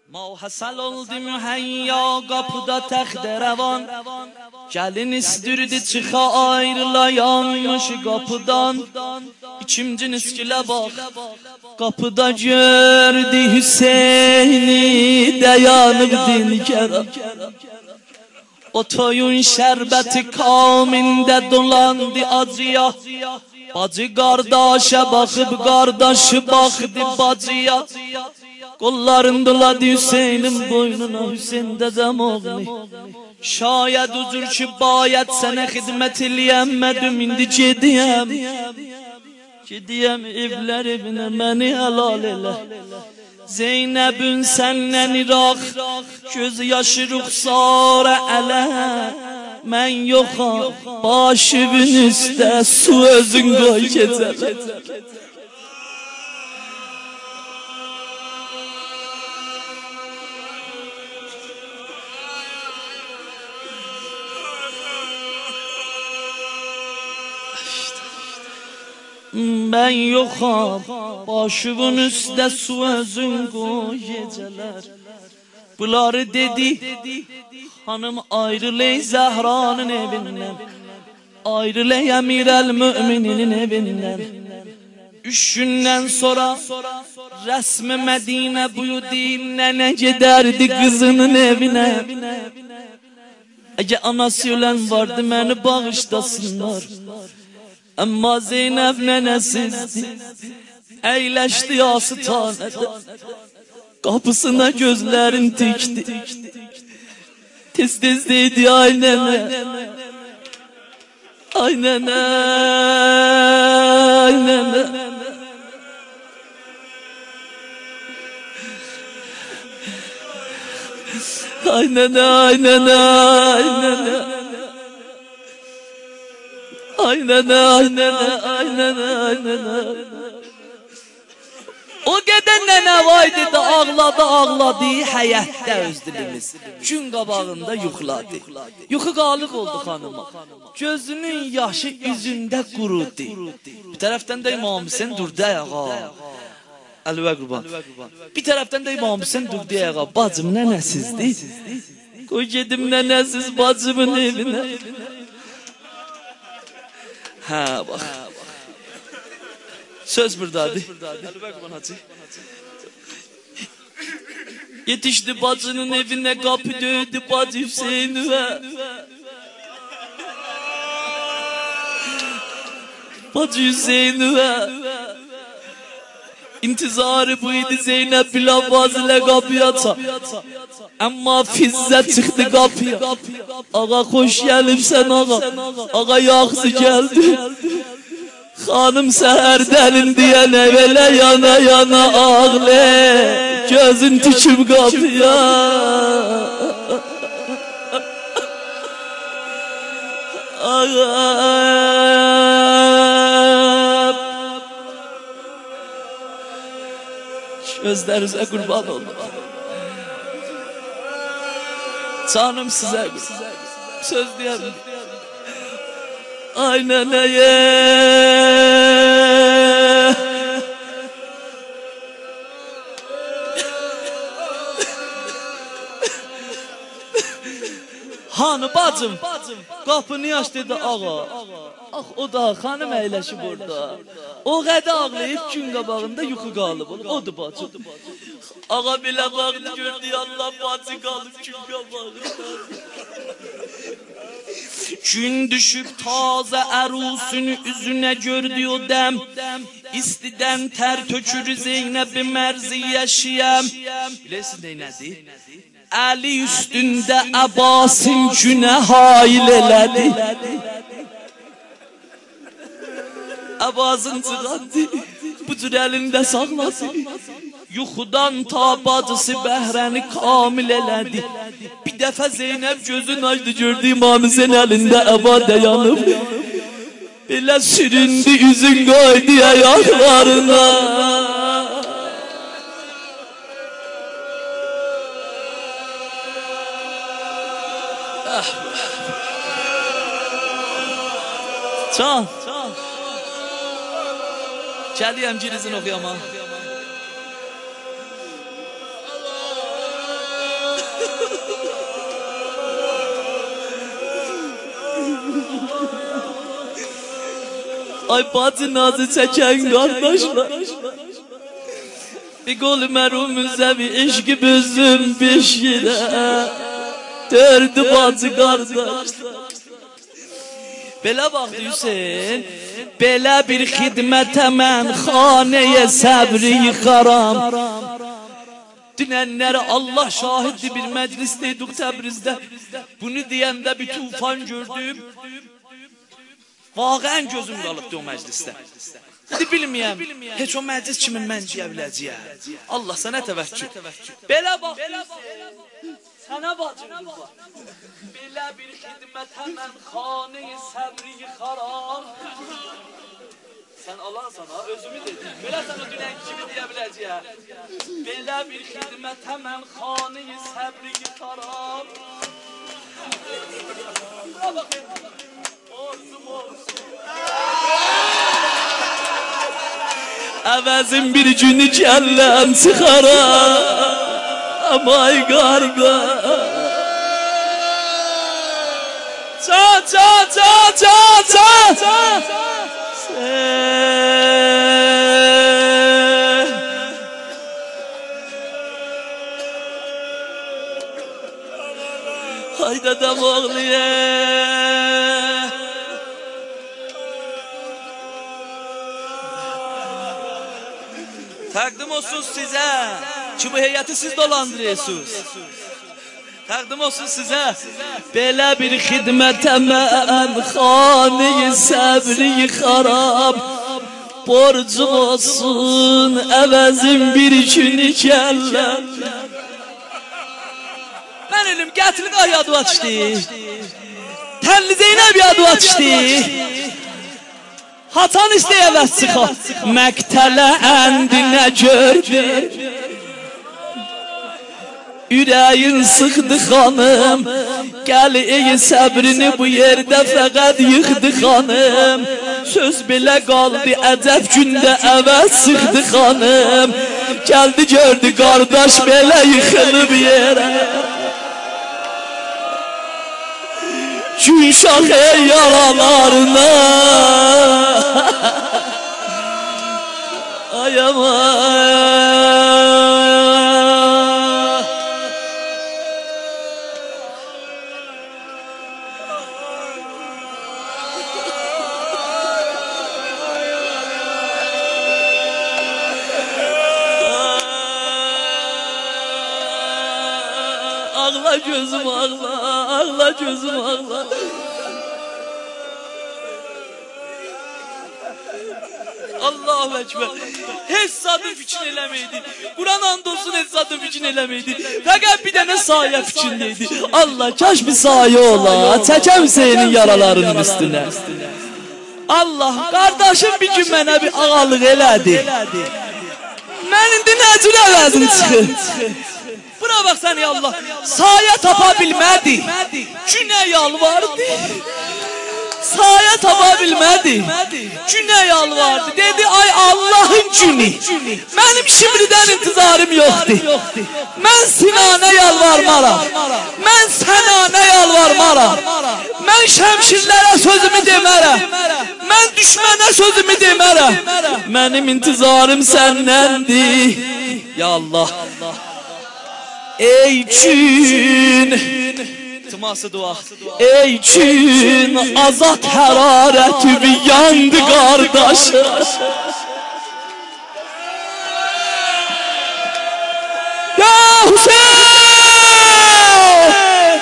ما hasal oldu müheyya kapıda texte revan. Gelin istirdi çıxa ayrılayanmış kapıdan. İçimcin iskile bak, kapıda gördü Hüseyin'i dayanıp dilkara. O toyun şerbeti kavminde dolandı acıya. Bacı kardeşe bakıp kardeşi baktı bacıya. Kolların doladı Hüseyin'in boynuna, Hüseyin dedem oğlu. Şayet uzur ki bayet sana hizmet eleyemedim, indi gidiyem evler evine, beni helal ele. Zeynep'ün senden Irak, göz yaşı ruhsara ele. Men yoxa, başımın üstə su özün qoy gecələr. Ben yoxam, başımın üstə su özün qoy gecələr. Bunları dedi, hanım ayrılay Zehra'nın evinden, ayrılay Emir el-Mümininin evinden. 3 günden sonra resmi Medine buyurdu, nene giderdi kızının evine. Eğer anası ölen vardı beni bağışlasınlar. Ama Zeynep nenesizdi, eyleşti yasıtanede. Kapısına gözlerin dikti. Tez tez dedi ay nene. Ay nene. Ay nene. Ay nene. Ay nene. Ay nene. Ay nene. Ay nene. Ay nene. Ay nene. O qədər nənə vaydı da ağladı həyətdə öz dilimiz. Gün qabağında yuxladı. Yuxu qalıq oldu xanıma. Gözünün yaşı üzündə qurudu. Bir tərəfdən də İmam Hüseyin durdu ayağa. Əlvə qurban. Bir tərəfdən də İmam Hüseyin durdu ayağa. Bacım nənəsizdi. Qoy gedim nənəsiz bacımın evinə. Hə bax. Söz buradadır. Yetişti bacının evine, kapı dövdü bacı Hüseyin'e. Bacı Hüseyin'e. İntizarı buydu, Zeynep Bilabaz ile kapıya atar. Ama Fizze çıktı kapıya. Ağa hoş gelipsen ağa. Ağa yaxşı geldi. Hanım seherdenin diyen evvela yana yana ağle. Gözün tüküm kapıya. Ağam. Gözlerinize kurban olun. Canım size söz diyemem. Aynen Hanı bacım, kapını aç dedi ağa. Ah o da hanım eyleşi burada. O qədə ağlayıp gün qabağında yuxu qalıb olur. Odur bacım. Ağa bile baktı gördü Allah bacı qalıb gün qabağında. Gün düşüp taze erusunu üzüne gördü o dem. İstiden ter tökürü Zeynep-i merzi yaşayam. Bilirsin neynədir? Ali üstünde Abbas'ın güne hail eledi. Abbas'ın çıkardı, bu tür elinde sakladı. Yuxudan ta bacısı Bəhrəni kamil elədi. Bir dəfə Zeynep gözünü açdı, gördü İmam Hüseyin elində Əba dayanıb. Belə süründü, üzün qoydu ayaqlarına. Can. Gəliyəm girizin oxuyama. Ay bacı nazı çəkən qardaşlar. Bir qol mərumüzə bir eşqi büzüm beşirə. Dördü bacı qardaşlar. Belə baxdı Hüseyin. Belə bir xidmətə mən xanəyə səbri yıxaram. Dünənləri Allah şahiddir bir məclisdeydik Təbrizdə. Bunu deyəndə bir tufan gördüm. Vaqən gözüm qalıbdı o məclisdə. İndi bilməyəm, heç o məclis kimin mən deyə biləcəyəm. Allah sənə təvəkkül. Belə bax, sənə bacım var. Belə bir xidmətə mən xanə-i səbri yıxaram. Sən alansan ha, özümü dedim. Belə sənə dünən kimi deyə biləcəyəm. Belə bir xidmətə mən xanə-i səbri yıxaram. Bura baxın. Orzum olsun. Əvəzin bir günü kəlləm çıxaram. Ay qardaş. Ça. Hayda da oğluya. Təqdim olsun sizə ki bu heyəti siz dolandırıyorsunuz. Təqdim olsun sizə belə bir xidmətə mən xanə-i səbri yıxaram. Borcum olsun əvəzim bir günü kəlləm. Mən elim gətirin ay adı açdı. Təlli Zeynəb adı açdı. Hatan istəyəvəz çıxa. Məktələ əndinə gördü. Ürəyin sıxdı xanım. Gəl ey səbrini bu yerdə fəqət yıxdı xanım. Söz belə qaldı əcəb gündə əvəz sıxdı xanım. Gəldi gördü qardaş belə yıxılıb yerə. Gün şaxı yaralarına. Ay aman. Ağla gözüm ağla, ağla gözüm ağla. Allahu Ekber. Heç zadım fikir eləməydi. Quran and olsun heç zadım fikir eləməydi. Fəqət bir dənə sayə fikrindeydi. Allah kaş bir sayə ola, çəkəm senin yaralarının üstünə. Allah, qardaşım bir gün mənə bir ağalıq elədi. Mən indi nə cür əvəzim çıxır? Buna bax sən ya Allah, sayə tapa bilmədi. Günə yalvardı. Sayə tapa bilmədi. Günə yalvardı. Dedi ay Allah'ın günü. Mənim şimdidən intizarım yoxdur. Mən Sinanə yalvarmaram. Mən Sənanə yalvarmaram. Mən şəmşirlərə sözümü demərəm. Mən düşmənə sözümü demərəm. Mənim intizarım səndəndir. Ya Allah. Ey gün Tıması dua. Ey gün azat hərarəti bir yandı qardaşım. Ya Hüseyin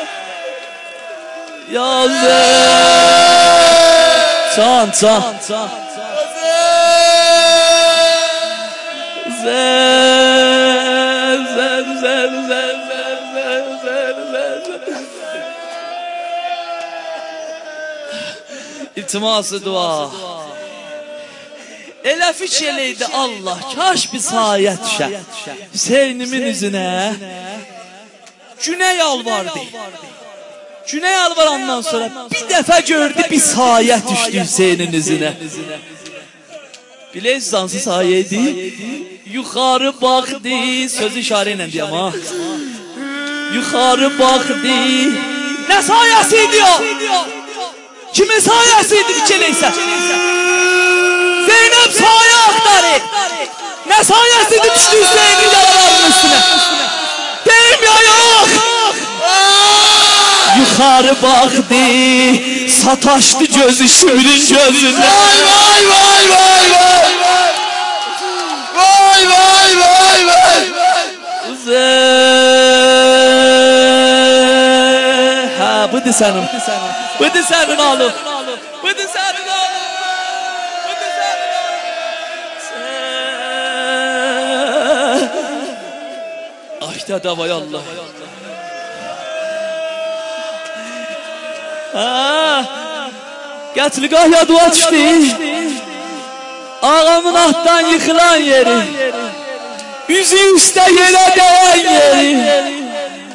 Ya Zey Can İltiması dua. Elə fikir eləydi Allah, kaş bir sayə düşə Hüseynimin üzünə. Günə yalvardı. Günə yalvarandan sonra bir dəfə gördü bir sayə düşdü Hüseynin üzünə. Bilirsiniz hansı sayə idi? Yuxarı baxdı, sözü işarə ilə deyəm ha. Yuxarı baxdı. Nə sayəsi idi o? Kimin sayəsiydi fikir eləysə? Zeynep saye aktarı. Ne sayesinde düştü Hüseyin'in yaralarının üstüne. Deyim ya yok. Yukarı baktı, sataştı gözü Şimr'in gözüne. Vay vay vay vay vay. Vay vay vay vay. Ha bu da senin. Bu da senin oğlum. Bu da senin oğlum. Bu da senin oğlum. Ayda davay Allah. Ha. Qətliqah yadıma düşdü. Ağamın atdan yıkılan yeri. Üzü üstə yerə dəyən yeri.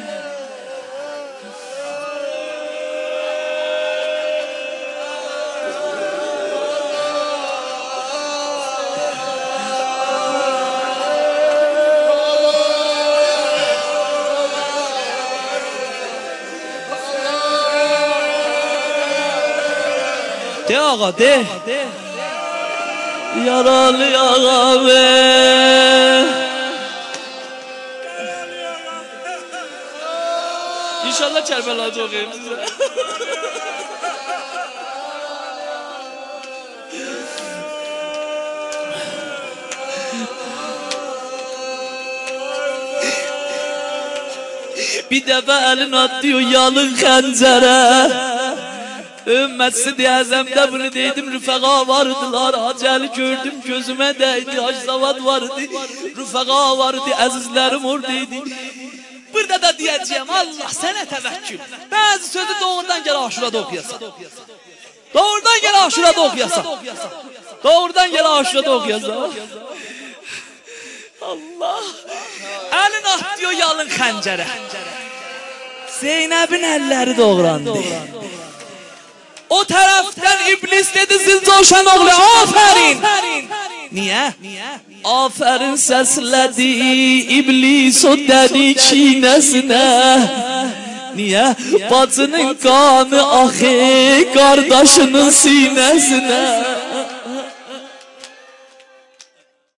De ağa de. Yaralı ağa be. İnşallah Kerbela'da okuyayım size. Bir defa elin atıyor yalın xəncərə. Ümmət-i Əzəmdə bunu deydim, rüfəqa vardılar, acəli gördüm, gözümə dəydi, Hacızavad vardı, rüfəqa vardı, əzizlərim oradaydı. Burada da deyəcəyəm, Allah sənə təvəkkül. Bəzi sözü doğrudan gəl Aşurada oxuyasan. Doğrudan gəl Aşurada oxuyasan. Doğrudan gəl Aşurada oxuyasan. Allah. Əlin atıyor yalın xəncərə. Zeynəbin əlləri doğrandı. O tərəfdən iblis dedi Zilcoşan oğlu, afərin. Niyə? Afərin səslədi iblis o dədi çiynəsinə. Niyə? Bacının qanı axı qardaşının sinəsinə.